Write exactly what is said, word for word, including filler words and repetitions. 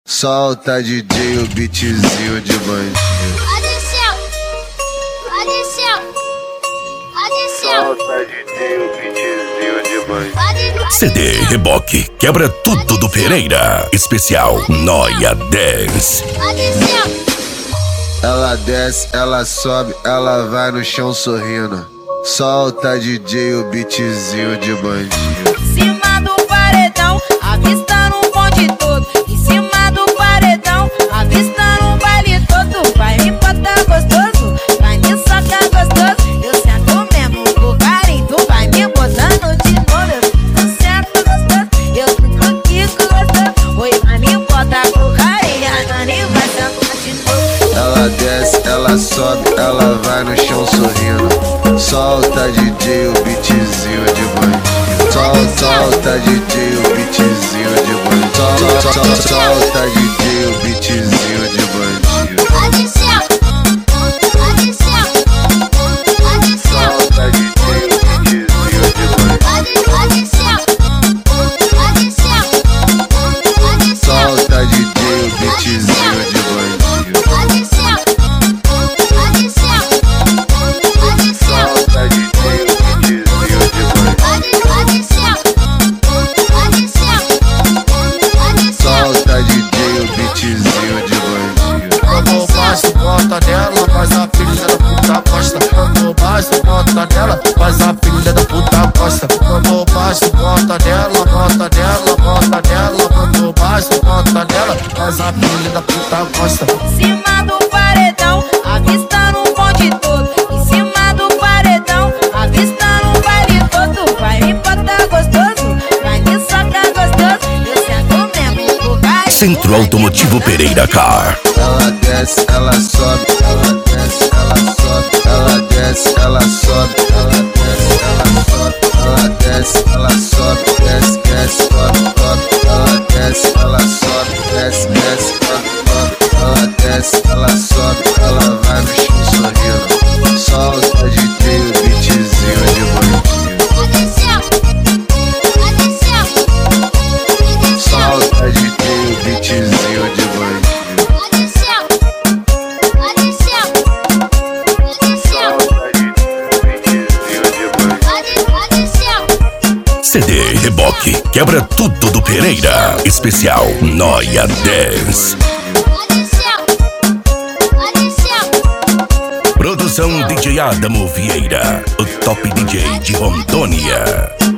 Solta D J o beatzinho de bandido. Adicião, adicião, adicião. Solta D J o beatzinho de bandido. C D Reboque quebra tudo do Pereira. Especial Noia dez. Adicião. Ela desce, ela sobe, ela vai no chão sorrindo. Solta D J o beatzinho de bandido. Em cima do paredão, avistando um bonde todo. Em cima do paredão, avistando um baile todo. Vai me botar gostoso, vai me socar gostoso. Eu sento mesmo com carinho, tu vai me botando de novo. Eu sento gostoso, eu fico aqui gostoso. Oi, vai me botar com carinho, a Nani vai sentar de novo. Ela desce, ela sobe, ela vai no chão sorrindo. Solta D J o beatzinho de bandido. Solta, solta D J o beatzinho de bandido. Solta, solta, solta D J o beatzinho de bandido. Adicião, adicião, adicião. Solta D J o beatzinho de bandido. Adicião, adicião, adicião. Solta D J o beatzinho de bandido. Adicião, adicião, adicião. Solta D J o beatzinho de bandido. Adicião, adicião, adicião. Solta D J o beatzinho de bandido. Quando baixo, bota nela, faz a filha da puta gosta. Quando baixo, bota nela, faz a filha da puta gosta. Quando baixo, bota nela, bota nela, bota nela. Quando baixo, bota nela, faz a filha da puta gosta. Em cima do paredão, avistando um bonde todo. Em cima do paredão, avistando um baile todo. Vai me botar gostoso, vai me socar gostoso. Eu sento mesmo com carinho. Centro Automotivo Pereira Car. Ela desce, ela sobe, ela desce, ela sobe, ela desce, ela sobe, ela desce, ela sobe, ela desce, ela sobe, desce, desce, sobe, sobe, ela desce, ela sobe, desce, desce, sobe, sobe, ela desce, ela sobe, ela vai no chão sorrindo. Solta D J o beatzinho de bandido. Adicião, adicião, adicião. Solta D J o beatzinho de bandido. Adicião, adicião, adicião. Solta D J o beatzinho de bandido. Adicião. C D Reboque quebra tudo do Pereira. Especial Noia dez. Adicião, adicião. Produção D J Adamo Vieira, o top D J de Rondônia.